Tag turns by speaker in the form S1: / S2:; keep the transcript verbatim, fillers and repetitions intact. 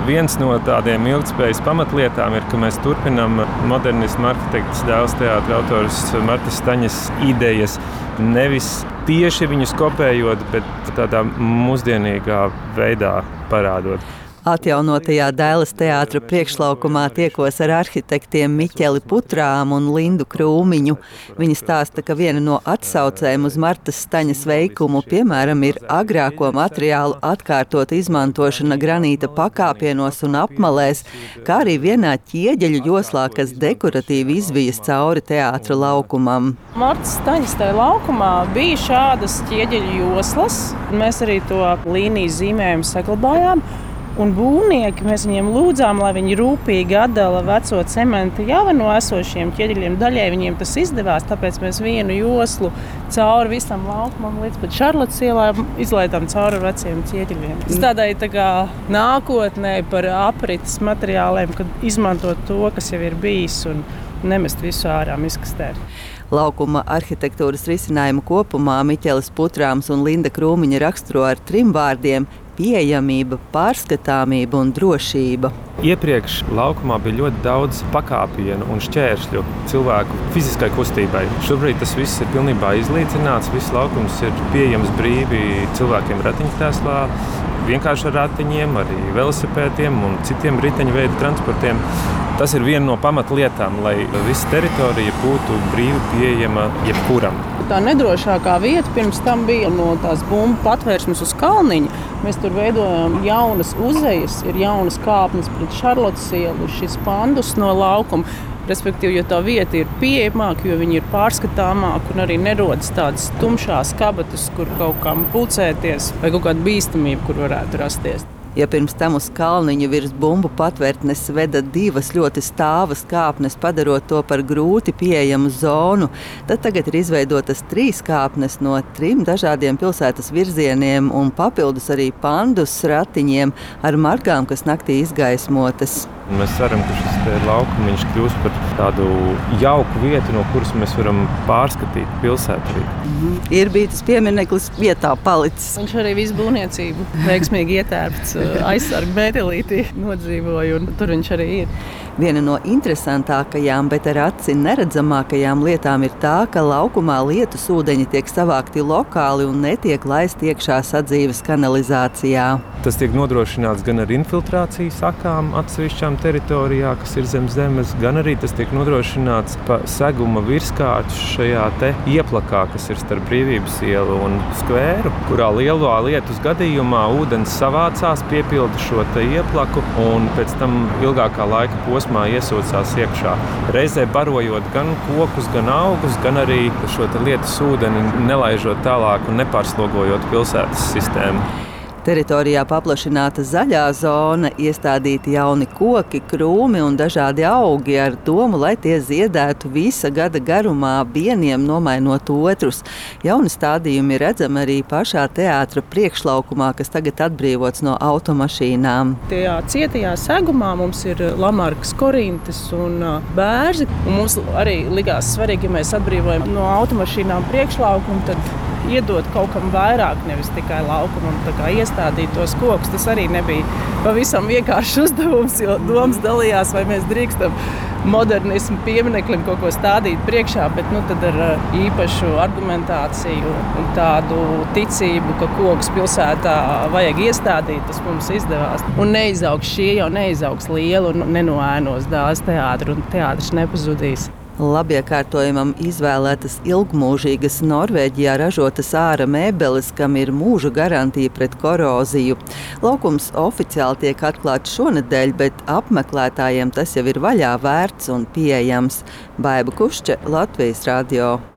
S1: Viens no tādiem ilgtspējas pamatlietām ir, ka mēs turpinām modernismu arhitekts dēls teātra autors Martas Staņas idejas, nevis tieši viņus kopējot, bet tādā mūsdienīgā veidā parādot.
S2: Atjaunotajā Dailes teātra priekšlaukumā tiekos ar arhitektiem Miķeli Putrām un Lindu Krūmiņu. Viņi stāsta, ka viena no atsaucēm uz Martas Staņas veikumu, piemēram, ir agrāko materiālu atkārtot izmantošana granīta pakāpienos un apmalēs, kā arī vienā ķieģeļu joslā, kas dekoratīvi izvijas cauri teātra laukumam.
S3: Martas Staņas tajā laukumā bija šādas ķieģeļu joslas. Mēs arī to līniju zīmējumu saglabājām. Un būvnieki, mēs viņiem lūdzām, lai viņi rūpīgi atdala veco cementa jau no esošiem ķieģeļiem. Daļai viņiem tas izdevās, tāpēc mēs vienu joslu cauri visam laukumam līdz pat Šarlotes ielai izlaidām cauri veciem ķieģeļiem. Tas tādai tā kā nākotnē par aprites materiāliem, kad izmantot to, kas jau ir bijis, un nemest visu ārā miskastē.
S2: Laukuma arhitektūras risinājumu kopumā Miķelis Putrāms un Linda Krūmiņa raksturo ar trim vārdiem – pieejamība, pārskatāmība un drošība.
S1: Iepriekš laukumā bija ļoti daudz pakāpienu un šķēršļu cilvēku fiziskai kustībai. Šobrīd tas viss ir pilnībā izlīdzināts, viss laukums ir pieejams brīvi cilvēkiem ratiņkrēslā, vienkārši ar ratiņiem, arī velosipēdiem un citiem riteņu veidu transportiem. Tas ir viena no pamatlietām, lai visa teritorija būtu brīvi pieejama jebkuram.
S3: Tā nedrošākā vieta pirms tam bija no tās bumbu patvērsmes uz Kalniņu. Mēs tur veidojam jaunas uzejas, ir jaunas kāpnes pret Šarlotes ielu, šis pandus no laukuma. Respektīvi, jo tā vieta ir pieejamāka, jo viņi ir pārskatāmāka un arī nerodas tādas tumšās kabatas, kur kaut kam pulcēties vai kaut kāda bīstamība, kur varētu rasties.
S2: Ja pirms tam uz Kalniņu virs bumbu patvērtnes veda divas ļoti stāvas kāpnes, padarot to par grūti pieejamu zonu, tad tagad ir izveidotas trīs kāpnes no trim dažādiem pilsētas virzieniem un papildus arī pandus ratiņiem ar margām, kas naktī izgaismotas.
S1: Mēs ceram, ka šis laukumiņš kļūs par tādu jauku vietu, no kuras mēs varam pārskatīt pilsētu.
S2: Mm-hmm. Ir bijis tas piemineklis vietā palicis.
S3: Viņš arī visu būvniecību veiksmīgi ietērpts aizsargu mētelītī nodzīvoja, un tur viņš arī ir.
S2: Viena no interesantākajām, bet ar aci neredzamākajām lietām ir tā, ka laukumā lietus ūdeņi tiek savākti lokāli un netiek laisti iekšā sadzīves kanalizācijā.
S1: Tas tiek nodrošināts gan ar infiltrācijas sakām atsevišķām teritorijā, kas ir zem zemes, gan arī tas tiek nodrošināts pa seguma virskārtu šajā te ieplakā, kas ir starp Brīvības ielu un skvēru, kurā lielo lietus gadījumā ūdens savācās, piepilda šo te ieplaku un pēc tam ilgākā laika posmā iesūcās iekšā. Reizē barojot gan kokus, gan augus, gan arī šo te lietus ūdeni nelaižot tālāk un nepārslogojot pilsētas sistēmu.
S2: Teritorijā paplašināta zaļā zona, iestādīti jauni koki, krūmi un dažādi augi ar domu, lai tie ziedētu visa gada garumā, vieniem nomainot otrus. Jauni stādījumi redzami arī pašā teātra priekšlaukumā, kas tagad atbrīvots no automašīnām.
S3: Tajā cietajā segumā mums ir Lamarkas, Korintas un Bērzi. Un mums arī likās svarīgi, ja mēs atbrīvojam no automašīnām priekšlaukumu, tad iedot kaut kam vairāk, nevis tikai laukumam, tā kā iestādīt tos kokus. Tas arī nebija pavisam vienkāršs uzdevums, jo domas dalījās, vai mēs drīkstam modernismu piemineklim kaut ko stādīt priekšā, bet nu, tad ar īpašu argumentāciju un tādu ticību, ka kokus pilsētā vajag iestādīt, tas mums izdevās. Un neizaugs šie jau neizaugs lielu un nenoēnos Dailes teātru, un teātris nepazudīs.
S2: Labiekārtojumam izvēlētas ilgmūžīgas Norvēģijā ražotas āra mēbeles, kam ir mūža garantija pret koroziju. Laukums oficiāli tiek atklāts šonedēļ, bet apmeklētājiem tas jau ir vaļā vērts un pieejams. Baiba Kušča, Latvijas radio.